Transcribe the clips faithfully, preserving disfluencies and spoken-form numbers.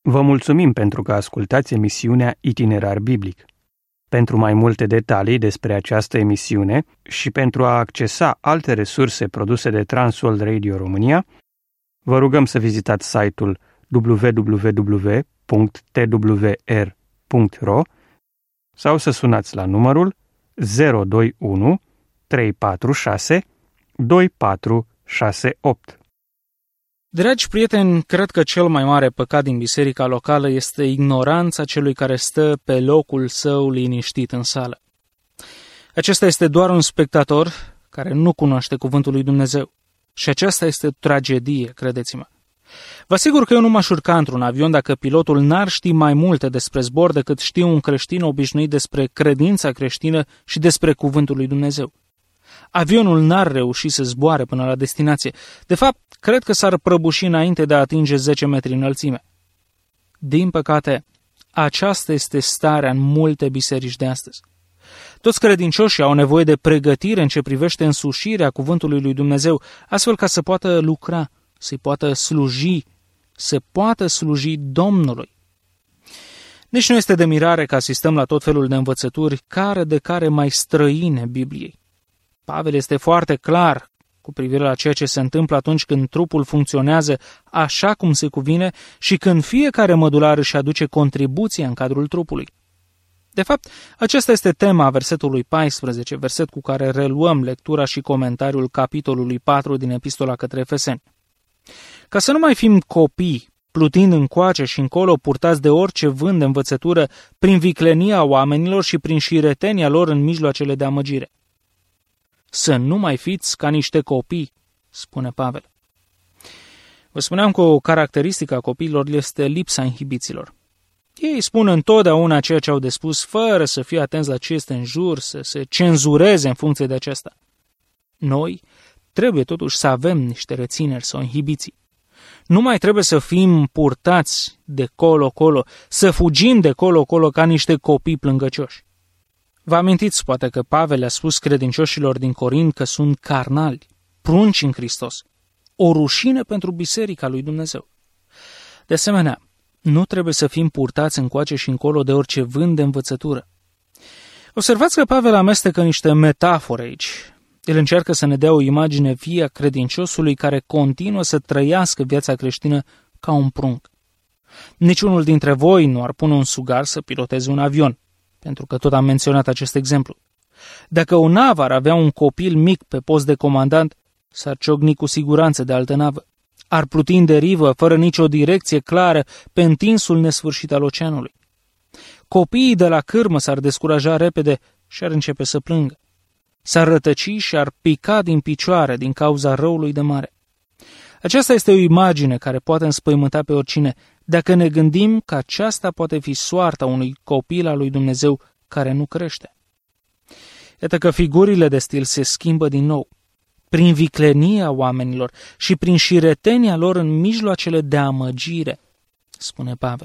Vă mulțumim pentru că ascultați emisiunea Itinerar Biblic. Pentru mai multe detalii despre această emisiune și pentru a accesa alte resurse produse de Transworld Radio România, vă rugăm să vizitați site-ul w w w punct t w r punct r o sau să sunați la numărul zero doi unu trei patru șase doi patru șase opt. Dragi prieteni, cred că cel mai mare păcat din biserica locală este ignoranța celui care stă pe locul său liniștit în sală. Acesta este doar un spectator care nu cunoaște cuvântul lui Dumnezeu. Și aceasta este o tragedie, credeți-mă. Vă asigur că eu nu m-aș urca într-un avion dacă pilotul n-ar ști mai multe despre zbor decât știe un creștin obișnuit despre credința creștină și despre cuvântul lui Dumnezeu. Avionul n-ar reuși să zboare până la destinație. De fapt, cred că s-ar prăbuși înainte de a atinge zece metri înălțime. Din păcate, aceasta este starea în multe biserici de astăzi. Toți credincioșii au nevoie de pregătire în ce privește însușirea cuvântului lui Dumnezeu, astfel ca să poată lucra, să-i poată sluji, să poată sluji Domnului. Nici nu este de mirare că asistăm la tot felul de învățături care de care mai străine Bibliei. Pavel este foarte clar cu privire la ceea ce se întâmplă atunci când trupul funcționează așa cum se cuvine și când fiecare mădular își aduce contribuția în cadrul trupului. De fapt, aceasta este tema versetului paisprezece, verset cu care reluăm lectura și comentariul capitolului patru din Epistola către Efeseni. Ca să nu mai fim copii, plutind încoace și încolo, purtați de orice vânt de învățătură, prin viclenia oamenilor și prin șiretenia lor în mijloacele de amăgire. Să nu mai fiți ca niște copii, spune Pavel. Vă spuneam că o caracteristică a copiilor este lipsa inhibițiilor. Ei spun întotdeauna ceea ce au de spus, fără să fie atenți la ce este în jur, să se cenzureze în funcție de acesta. Noi trebuie totuși să avem niște rețineri sau inhibiții. Nu mai trebuie să fim purtați de colo-colo, să fugim de colo-colo ca niște copii plângăcioși. Vă amintiți poate că Pavel a spus credincioșilor din Corint că sunt carnali, prunci în Hristos, o rușine pentru biserica lui Dumnezeu. De asemenea, nu trebuie să fim purtați încoace și încolo de orice vânt de învățătură. Observați că Pavel amestecă niște metafore aici. El încearcă să ne dea o imagine vie a credinciosului care continuă să trăiască viața creștină ca un prunc. Niciunul dintre voi nu ar pune un sugar să piloteze un avion, pentru că tot am menționat acest exemplu. Dacă o navă ar avea un copil mic pe post de comandant, s-ar ciocni cu siguranță de altă navă. Ar pluti în derivă, fără nicio direcție clară, pe întinsul nesfârșit al oceanului. Copiii de la cârmă s-ar descuraja repede și ar începe să plângă. S-ar rătăci și ar pica din picioare din cauza răului de mare. Aceasta este o imagine care poate înspăimânta pe oricine, dacă ne gândim că aceasta poate fi soarta unui copil al lui Dumnezeu care nu crește. Iată că figurile de stil se schimbă din nou. Prin viclenia oamenilor și prin șiretenia lor în mijloacele de amăgire, spune Pavel.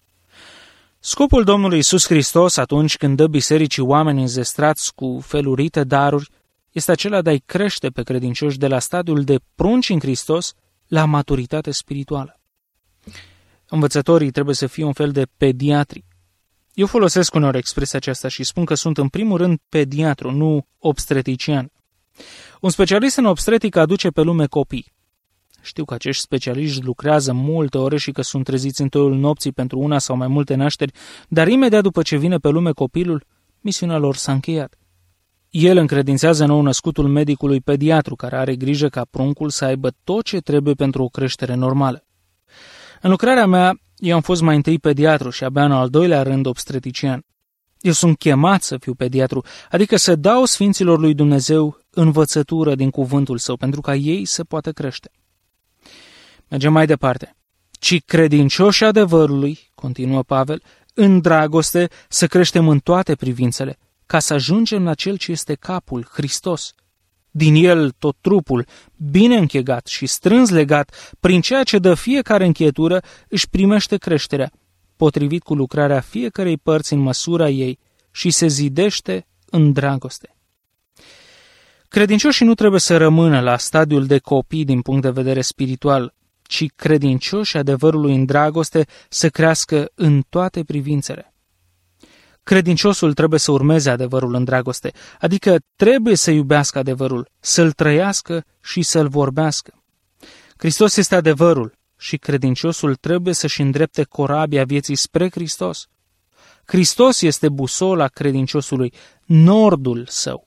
Scopul Domnului Iisus Hristos atunci când dă bisericii oameni înzestrați cu felurite daruri este acela de a-i crește pe credincioși de la stadiul de prunci în Hristos la maturitate spirituală. Învățătorii trebuie să fie un fel de pediatri. Eu folosesc uneori expresia aceasta și spun că sunt în primul rând pediatru, nu obstetician. Un specialist în obstetrică aduce pe lume copii. Știu că acești specialiști lucrează multe ore și că sunt treziți în toiul nopții pentru una sau mai multe nașteri, dar imediat după ce vine pe lume copilul, misiunea lor s-a încheiat. El încredințează nou-născutul medicului pediatru, care are grijă ca pruncul să aibă tot ce trebuie pentru o creștere normală. În lucrarea mea, eu am fost mai întâi pediatru și abia în al doilea rând obstetician. Eu sunt chemat să fiu pediatru, adică să dau sfinților lui Dumnezeu învățătură din cuvântul său, pentru ca ei să poată crește. Mergem mai departe. Ci credincioși adevărului, continuă Pavel, în dragoste să creștem în toate privințele, ca să ajungem la cel ce este capul, Hristos. Din el tot trupul, bine închegat și strâns legat, prin ceea ce dă fiecare încheietură, își primește creșterea, potrivit cu lucrarea fiecărei părți în măsura ei și se zidește în dragoste. Credincioșii nu trebuie să rămână la stadiul de copii din punct de vedere spiritual, ci credincioșii adevărului în dragoste să crească în toate privințele. Credinciosul trebuie să urmeze adevărul în dragoste, adică trebuie să iubească adevărul, să-l trăiască și să-l vorbească. Hristos este adevărul și credinciosul trebuie să-și îndrepte corabia vieții spre Hristos. Hristos este busola credinciosului, nordul său.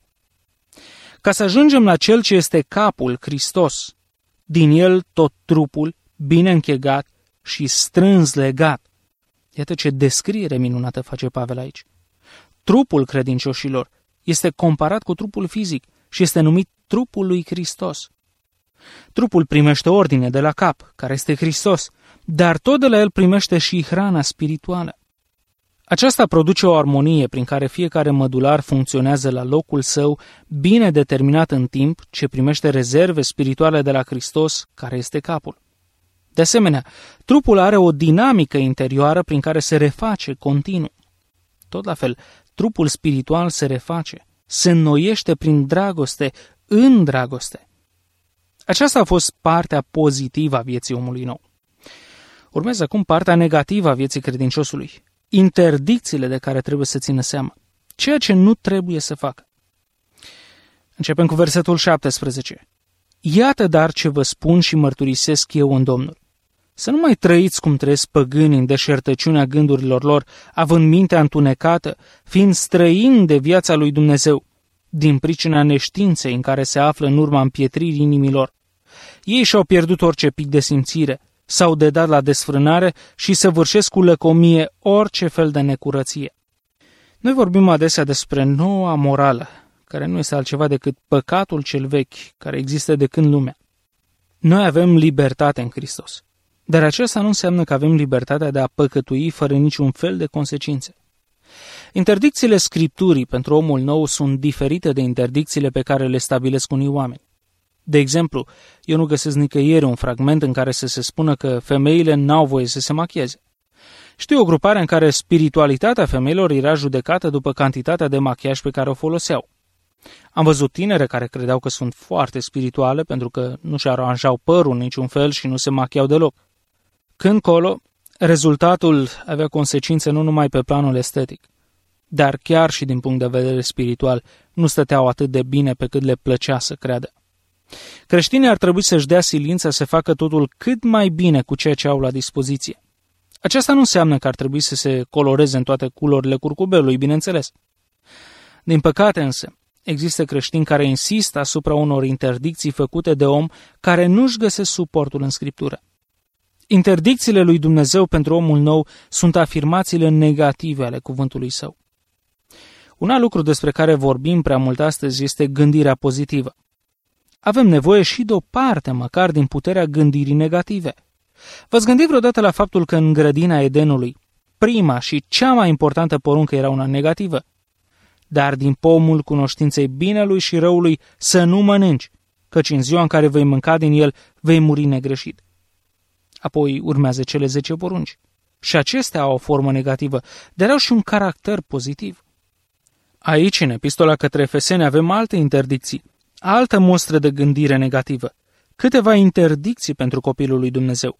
Ca să ajungem la cel ce este capul, Hristos, din el tot trupul, bine închegat și strâns legat. Iată ce descriere minunată face Pavel aici. Trupul credincioșilor este comparat cu trupul fizic și este numit trupul lui Hristos. Trupul primește ordine de la cap, care este Hristos, dar tot de la el primește și hrana spirituală. Aceasta produce o armonie prin care fiecare mădular funcționează la locul său, bine determinat în timp, ce primește rezerve spirituale de la Hristos, care este capul. De asemenea, trupul are o dinamică interioară prin care se reface continuu. Tot la fel, trupul spiritual se reface, se înnoiește prin dragoste, în dragoste. Aceasta a fost partea pozitivă a vieții omului nou. Urmează acum partea negativă a vieții credinciosului, interdicțiile de care trebuie să țină seama, ceea ce nu trebuie să facă. Începem cu versetul șaptesprezece. Iată dar ce vă spun și mărturisesc eu în Domnul. Să nu mai trăiți cum trăiesc păgânii în deșertăciunea gândurilor lor, având mintea întunecată, fiind străini de viața lui Dumnezeu, din pricina neștiinței în care se află în urma împietririi inimilor. Ei și-au pierdut orice pic de simțire, s-au dedat la desfrânare și săvârșesc cu lăcomie orice fel de necurăție. Noi vorbim adesea despre noua morală, care nu este altceva decât păcatul cel vechi, care există de când lumea. Noi avem libertate în Hristos, dar aceasta nu înseamnă că avem libertatea de a păcătui fără niciun fel de consecințe. Interdicțiile Scripturii pentru omul nou sunt diferite de interdicțiile pe care le stabilesc unii oameni. De exemplu, eu nu găsesc nicăieri un fragment în care să se spună că femeile n-au voie să se machieze. Știu o grupare în care spiritualitatea femeilor era judecată după cantitatea de machiaj pe care o foloseau. Am văzut tinere care credeau că sunt foarte spirituale pentru că nu și aranjau părul în niciun fel și nu se machiau deloc. Când colo, rezultatul avea consecințe nu numai pe planul estetic, dar chiar și din punct de vedere spiritual nu stăteau atât de bine pe cât le plăcea să creadă. Creștinii ar trebui să-și dea silința să facă totul cât mai bine cu ceea ce au la dispoziție. Aceasta nu înseamnă că ar trebui să se coloreze în toate culorile curcubelului, bineînțeles. Din păcate însă, există creștini care insistă asupra unor interdicții făcute de om care nu-și găsesc suportul în Scriptură. Interdicțiile lui Dumnezeu pentru omul nou sunt afirmațiile negative ale cuvântului său. Un alt lucru despre care vorbim prea mult astăzi este gândirea pozitivă. Avem nevoie și de o parte măcar din puterea gândirii negative. V-ați gândit vreodată la faptul că în grădina Edenului, prima și cea mai importantă poruncă era una negativă? Dar din pomul cunoștinței binelui și răului să nu mănânci, căci în ziua în care vei mânca din el, vei muri negreșit. Apoi urmează cele zece porunci. Și acestea au o formă negativă, dar au și un caracter pozitiv. Aici, în epistola către Efeseni, avem alte interdicții, altă mostră de gândire negativă, câteva interdicții pentru copilul lui Dumnezeu.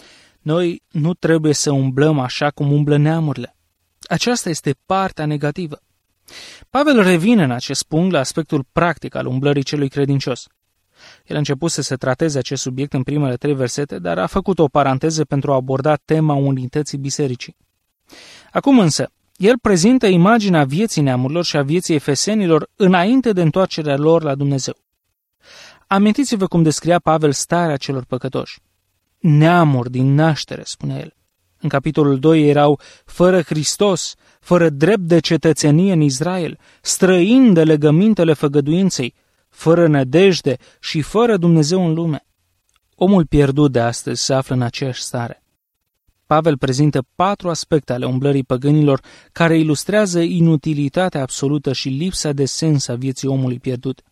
Noi nu trebuie să umblăm așa cum umblă neamurile. Aceasta este partea negativă. Pavel revine în acest punct la aspectul practic al umblării celui credincios. El a început să se trateze acest subiect în primele trei versete, dar a făcut o paranteză pentru a aborda tema unității bisericii. Acum însă, el prezintă imaginea vieții neamurilor și a vieții efesenilor înainte de întoarcerea lor la Dumnezeu. Amintiți-vă cum descria Pavel starea celor păcătoși. Neamuri din naștere, spune el. În capitolul doi erau fără Hristos, fără drept de cetățenie în Israel, străini de legămintele făgăduinței, fără nădejde și fără Dumnezeu în lume. Omul pierdut de astăzi se află în aceeași stare. Pavel prezintă patru aspecte ale umblării păgânilor care ilustrează inutilitatea absolută și lipsa de sens a vieții omului pierdut.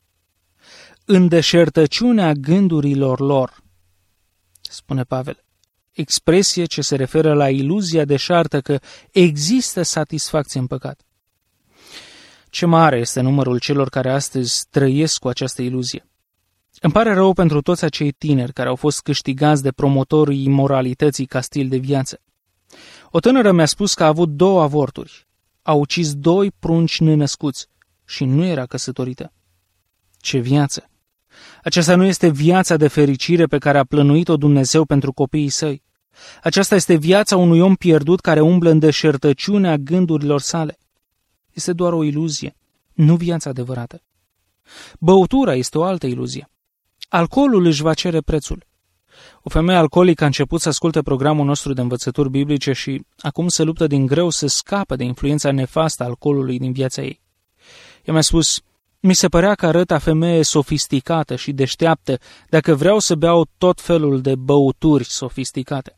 În deșertăciunea gândurilor lor, spune Pavel, expresie ce se referă la iluzia deșartă că există satisfacție în păcat. Ce mare este numărul celor care astăzi trăiesc cu această iluzie. Îmi pare rău pentru toți acei tineri care au fost câștigați de promotorii imoralității ca stil de viață. O tânără mi-a spus că a avut două avorturi, a ucis doi prunci nenăscuți și nu era căsătorită. Ce viață! Aceasta nu este viața de fericire pe care a plănuit-o Dumnezeu pentru copiii săi. Aceasta este viața unui om pierdut care umblă în deșertăciunea gândurilor sale. Este doar o iluzie, nu viața adevărată. Băutura este o altă iluzie. Alcoolul își va cere prețul. O femeie alcoolică a început să asculte programul nostru de învățături biblice și acum se luptă din greu să scape de influența nefastă a alcoolului din viața ei. Ea mi-a spus: mi se părea că arăt a femeie sofisticată și deșteaptă dacă vreau să beau tot felul de băuturi sofisticate.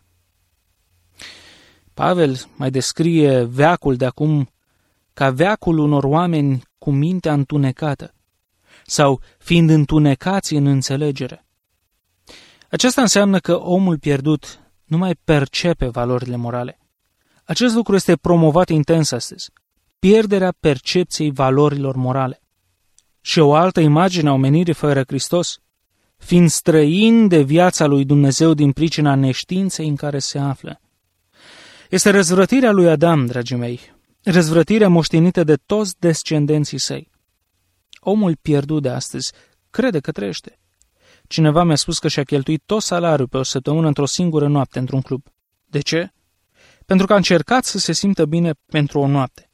Pavel mai descrie veacul de acum ca veacul unor oameni cu mintea întunecată sau fiind întunecați în înțelegere. Aceasta înseamnă că omul pierdut nu mai percepe valorile morale. Acest lucru este promovat intens astăzi. Pierderea percepției valorilor morale. Și o altă imagine a omenirii fără Hristos, fiind străin de viața lui Dumnezeu din pricina neștiinței în care se află. Este răzvrătirea lui Adam, dragii mei, răzvrătirea moștenită de toți descendenții săi. Omul pierdut de astăzi crede că trăiește. Cineva mi-a spus că și-a cheltuit tot salariul pe o săptămână într-o singură noapte într-un club. De ce? Pentru că a încercat să se simtă bine pentru o noapte.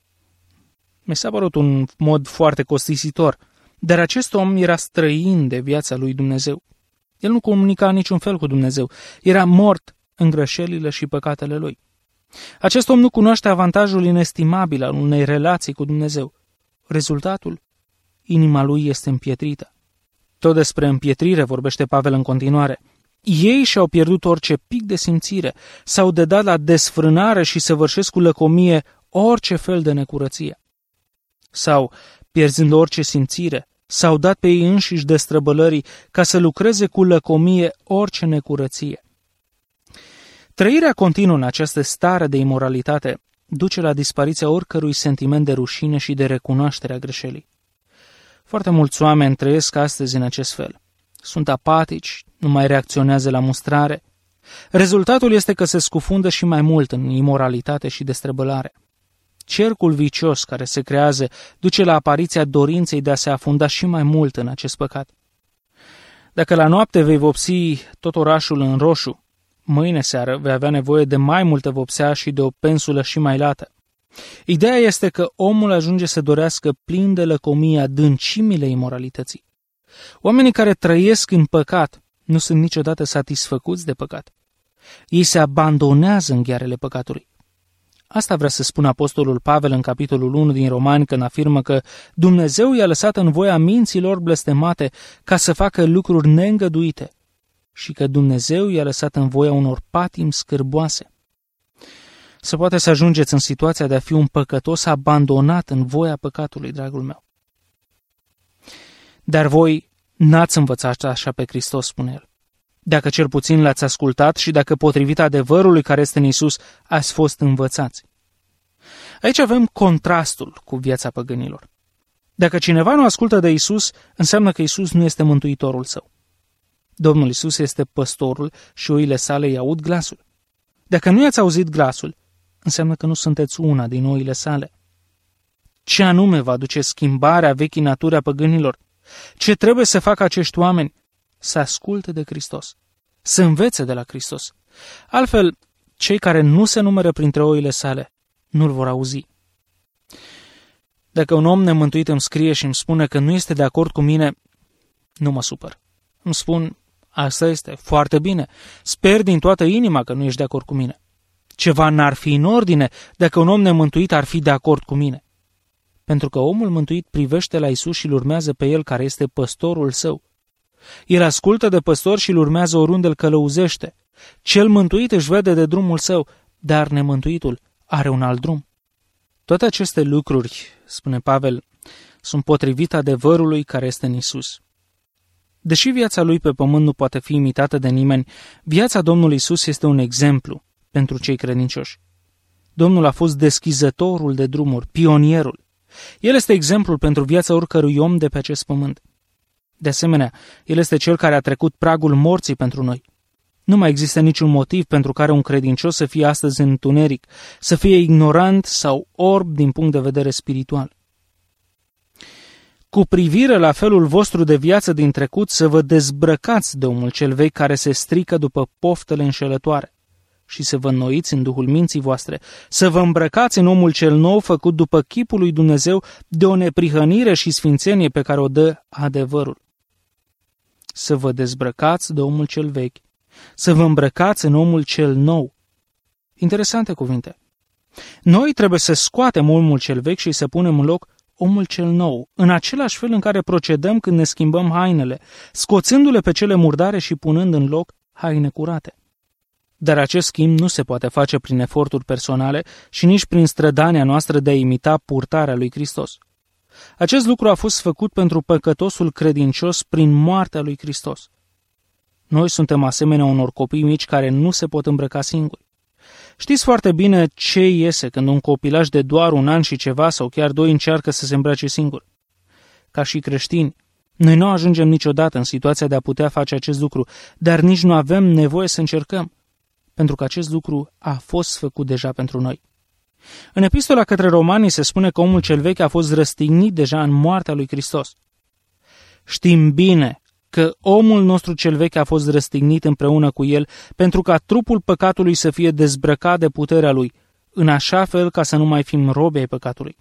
Mi s-a părut un mod foarte costisitor, dar acest om era străin de viața lui Dumnezeu. El nu comunica în niciun fel cu Dumnezeu. Era mort în greșelile și păcatele lui. Acest om nu cunoaște avantajul inestimabil al unei relații cu Dumnezeu. Rezultatul? Inima lui este împietrită. Tot despre împietrire vorbește Pavel în continuare. Ei și-au pierdut orice pic de simțire, s-au dedat la desfrânare și săvârșesc cu lăcomie orice fel de necurăție. Sau, pierzând orice simțire, s-au dat pe ei înșiși destrăbălării ca să lucreze cu lăcomie orice necurăție. Trăirea continuă în această stare de imoralitate duce la dispariția oricărui sentiment de rușine și de recunoaștere a greșelii. Foarte mulți oameni trăiesc astăzi în acest fel. Sunt apatici, nu mai reacționează la mustrare. Rezultatul este că se scufundă și mai mult în imoralitate și destrăbălare. Cercul vicios care se creează duce la apariția dorinței de a se afunda și mai mult în acest păcat. Dacă la noapte vei vopsi tot orașul în roșu, mâine seară vei avea nevoie de mai multă vopsea și de o pensulă și mai lată. Ideea este că omul ajunge să dorească plin de lăcomie adâncimile imoralității. Oamenii care trăiesc în păcat nu sunt niciodată satisfăcuți de păcat. Ei se abandonează în ghearele păcatului. Asta vrea să spună apostolul Pavel în capitolul unu din Romani când afirmă că Dumnezeu i-a lăsat în voia minților blestemate ca să facă lucruri neîngăduite și că Dumnezeu i-a lăsat în voia unor patimi scârboase. Se poate să ajungeți în situația de a fi un păcătos abandonat în voia păcatului, dragul meu. Dar voi n-ați învățat așa pe Hristos, spune el. Dacă cel puțin l-ați ascultat și dacă potrivit adevărului care este în Iisus ați fost învățați. Aici avem contrastul cu viața păgânilor. Dacă cineva nu ascultă de Iisus, înseamnă că Iisus nu este mântuitorul său. Domnul Iisus este păstorul și oile sale îi aud glasul. Dacă nu i-ați auzit glasul, înseamnă că nu sunteți una din oile sale. Ce anume va duce schimbarea vechii naturi a păgânilor? Ce trebuie să facă acești oameni? Să asculte de Hristos, să învețe de la Hristos. Altfel, cei care nu se numără printre oile sale nu-l vor auzi. Dacă un om nemântuit îmi scrie și îmi spune că nu este de acord cu mine, nu mă supăr. Îmi spun, asta este, foarte bine, sper din toată inima că nu ești de acord cu mine. Ceva n-ar fi în ordine dacă un om nemântuit ar fi de acord cu mine. Pentru că omul mântuit privește la Iisus și îl urmează pe el care este păstorul său. El ascultă de păstor și îl urmează oriunde îl călăuzește. Cel mântuit își vede de drumul său, dar nemântuitul are un alt drum. Toate aceste lucruri, spune Pavel, sunt potrivite adevărului care este în Iisus. Deși viața lui pe pământ nu poate fi imitată de nimeni, viața Domnului Iisus este un exemplu pentru cei credincioși. Domnul a fost deschizătorul de drumuri, pionierul. El este exemplul pentru viața oricărui om de pe acest pământ. De asemenea, El este Cel care a trecut pragul morții pentru noi. Nu mai există niciun motiv pentru care un credincios să fie astăzi în întuneric, să fie ignorant sau orb din punct de vedere spiritual. Cu privire la felul vostru de viață din trecut, să vă dezbrăcați de omul cel vechi care se strică după poftele înșelătoare și să vă înnoiți în duhul minții voastre, să vă îmbrăcați în omul cel nou făcut după chipul lui Dumnezeu de o neprihănire și sfințenie pe care o dă adevărul. Să vă dezbrăcați de omul cel vechi, să vă îmbrăcați în omul cel nou. Interesante cuvinte. Noi trebuie să scoatem omul cel vechi și să punem în loc omul cel nou, în același fel în care procedăm când ne schimbăm hainele, scoțându-le pe cele murdare și punând în loc haine curate. Dar acest schimb nu se poate face prin eforturi personale și nici prin strădania noastră de a imita purtarea lui Hristos. Acest lucru a fost făcut pentru păcătosul credincios prin moartea lui Hristos. Noi suntem asemenea unor copii mici care nu se pot îmbrăca singuri. Știți foarte bine ce iese când un copilaj de doar un an și ceva sau chiar doi încearcă să se îmbrace singur. Ca și creștini, noi nu ajungem niciodată în situația de a putea face acest lucru, dar nici nu avem nevoie să încercăm, pentru că acest lucru a fost făcut deja pentru noi. În epistola către Romani se spune că omul cel vechi a fost răstignit deja în moartea lui Hristos. Știm bine că omul nostru cel vechi a fost răstignit împreună cu el pentru ca trupul păcatului să fie dezbrăcat de puterea lui, în așa fel ca să nu mai fim robi ai păcatului.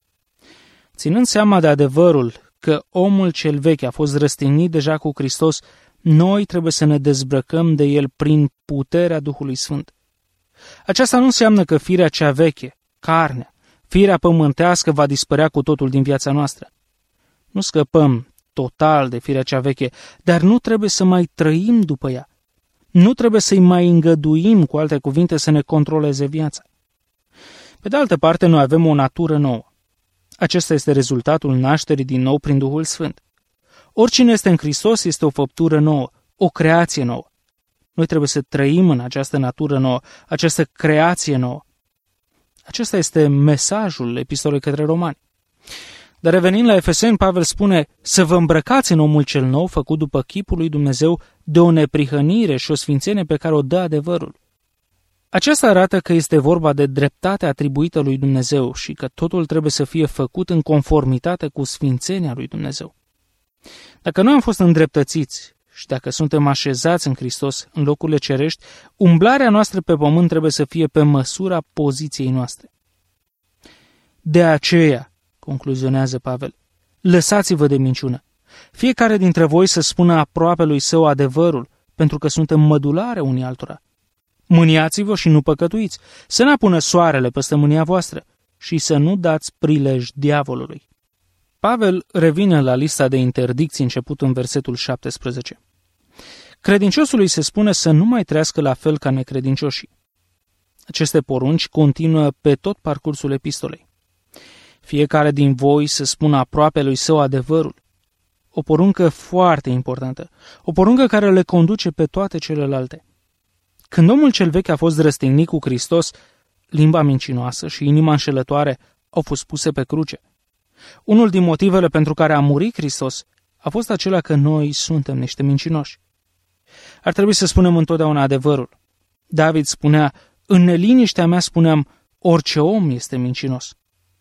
Ținând seama de adevărul că omul cel vechi a fost răstignit deja cu Hristos, noi trebuie să ne dezbrăcăm de el prin puterea Duhului Sfânt. Aceasta nu înseamnă că firea cea veche, carnea, firea pământească va dispărea cu totul din viața noastră. Nu scăpăm total de firea cea veche, dar nu trebuie să mai trăim după ea. Nu trebuie să-i mai îngăduim, cu alte cuvinte, să ne controleze viața. Pe de altă parte, noi avem o natură nouă. Acesta este rezultatul nașterii din nou prin Duhul Sfânt. Oricine este în Hristos este o făptură nouă, o creație nouă. Noi trebuie să trăim în această natură nouă, această creație nouă. Acesta este mesajul epistolei către Romani. Dar revenind la Efeseni, Pavel spune să vă îmbrăcați în omul cel nou făcut după chipul lui Dumnezeu de o neprihănire și o sfințenie pe care o dă adevărul. Aceasta arată că este vorba de dreptatea atribuită lui Dumnezeu și că totul trebuie să fie făcut în conformitate cu sfințenia lui Dumnezeu. Dacă noi am fost îndreptățiți și dacă suntem așezați în Hristos în locurile cerești, umblarea noastră pe pământ trebuie să fie pe măsura poziției noastre. De aceea, concluzionează Pavel, lăsați-vă de minciună. Fiecare dintre voi să spună aproapelui său adevărul, pentru că suntem mădulare unii altora. Mâniați-vă și nu păcătuiți, să n-apună soarele peste mânia voastră și să nu dați prilej diavolului. Pavel revine la lista de interdicții început în versetul șaptesprezece. Credinciosului se spune să nu mai trăiască la fel ca necredincioșii. Aceste porunci continuă pe tot parcursul epistolei. Fiecare din voi să spună aproapelui său adevărul. O poruncă foarte importantă, o poruncă care le conduce pe toate celelalte. Când omul cel vechi a fost răstignit cu Hristos, limba mincinoasă și inima înșelătoare au fost puse pe cruce. Unul din motivele pentru care a murit Hristos a fost acela că noi suntem niște mincinoși. Ar trebui să spunem întotdeauna adevărul. David spunea, în neliniștea mea spuneam, orice om este mincinos.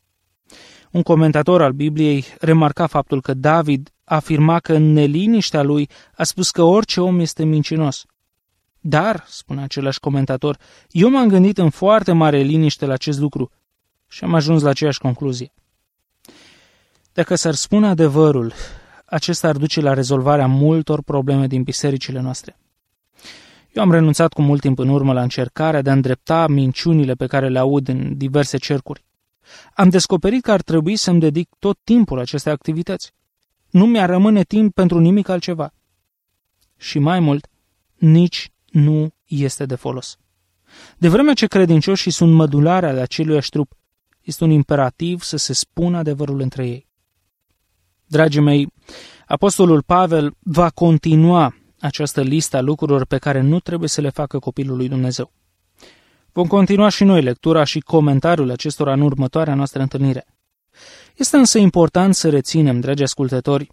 Un comentator al Bibliei remarca faptul că David afirma că în neliniștea lui a spus că orice om este mincinos. Dar, spune același comentator, eu m-am gândit în foarte mare liniște la acest lucru și am ajuns la aceeași concluzie. Dacă s-ar spune adevărul, acesta ar duce la rezolvarea multor probleme din bisericile noastre. Eu am renunțat cu mult timp în urmă la încercarea de a îndrepta minciunile pe care le aud în diverse cercuri. Am descoperit că ar trebui să-mi dedic tot timpul acestei activități. Nu mi-a rămâne timp pentru nimic altceva. Și mai mult, nici nu este de folos. De vreme ce credincioșii sunt mădularea de aceluiași trup, este un imperativ să se spună adevărul între ei. Dragii mei, apostolul Pavel va continua această listă a lucrurilor pe care nu trebuie să le facă copilul lui Dumnezeu. Vom continua și noi lectura și comentariul acestora în următoarea noastră întâlnire. Este însă important să reținem, dragi ascultători,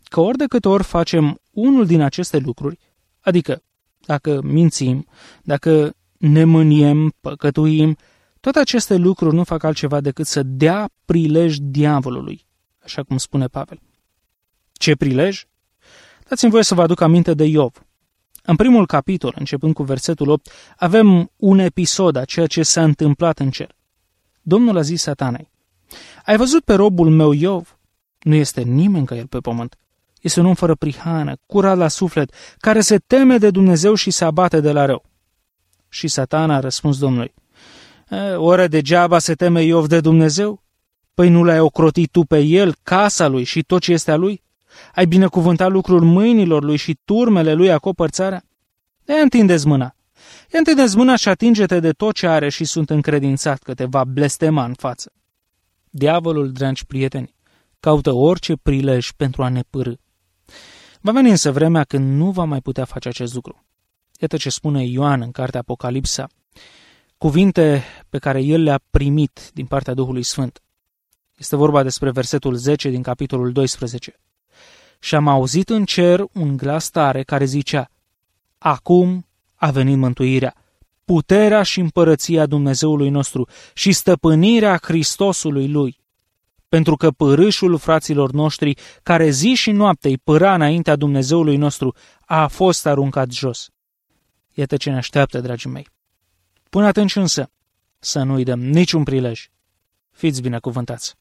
că ori de câte ori facem unul din aceste lucruri, adică dacă mințim, dacă ne mâniem, păcătuim, toate aceste lucruri nu fac altceva decât să dea prilej diavolului, așa cum spune Pavel. Ce prilej? Dați-mi voie să vă aduc aminte de Iov. În primul capitol, începând cu versetul opt, avem un episod a ceea ce s-a întâmplat în cer. Domnul a zis Satanei: ai văzut pe robul meu Iov? Nu este nimeni ca el pe pământ. Este un om fără prihană, curat la suflet, care se teme de Dumnezeu și se abate de la rău. Și Satana a răspuns Domnului: oare degeaba se teme Iov de Dumnezeu? Păi nu l-ai ocrotit tu pe el, casa lui și tot ce este a lui? Ai binecuvântat lucrul mâinilor lui și turmele lui acopăr țara? Ia întindeți mâna. Ia întindeți mâna și atinge-te de tot ce are și sunt încredințat că te va blestema în față. Diavolul, dragi prieteni, caută orice prilej pentru a ne pârî. Va veni însă vremea când nu va mai putea face acest lucru. Iată ce spune Ioan în cartea Apocalipsa, cuvinte pe care el le-a primit din partea Duhului Sfânt. Este vorba despre versetul zece din capitolul doisprezece. Și am auzit în cer un glas tare care zicea: acum a venit mântuirea, puterea și împărăția Dumnezeului nostru și stăpânirea Hristosului Lui. Pentru că pârâșul fraților noștri, care zi și noapte îi pâra înaintea Dumnezeului nostru, a fost aruncat jos. Iată ce ne așteaptă, dragii mei. Până atunci însă, să nu-i dăm niciun prilej. Fiți binecuvântați!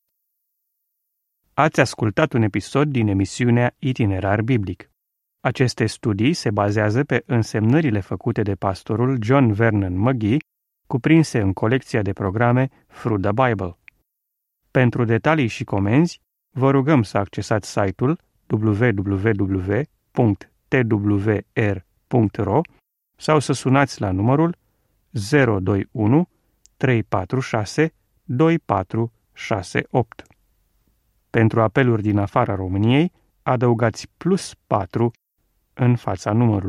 Ați ascultat un episod din emisiunea Itinerar Biblic. Aceste studii se bazează pe însemnările făcute de pastorul John Vernon McGee, cuprinse în colecția de programe Through the Bible. Pentru detalii și comenzi, vă rugăm să accesați site-ul w w w punct t w r punct r o sau să sunați la numărul zero doi unu trei patru șase doi patru șase opt. Pentru apeluri din afara României, adăugați plus patru în fața numărului.